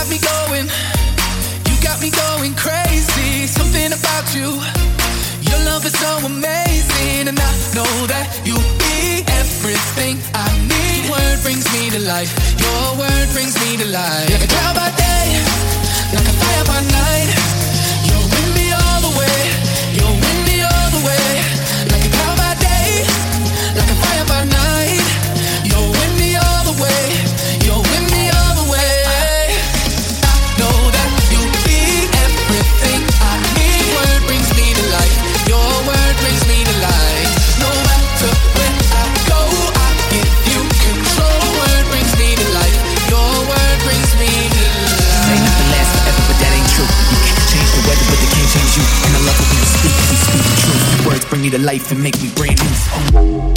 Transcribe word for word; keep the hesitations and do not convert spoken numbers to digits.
got me going, you got me going crazy. Something about you, your love is so amazing. And I know that you be everything I need. Your word brings me to life, your word brings me to life. Like a cloud by day, like a fire by night. You're with me all the way, you're with me all the way. Like a cloud by day, like a fire by night. You're with me all the way, you're with me all the way. I know that you be everything I need. Your word brings me to life, your word brings me to life. No matter where I go, I give you control. Your word brings me to life, your word brings me to life. May not last forever, but that ain't true. You can change the weather, but they can't change you. And I love it when you speak, 'cause you speak the truth. Your words bring me to life and make me brand new.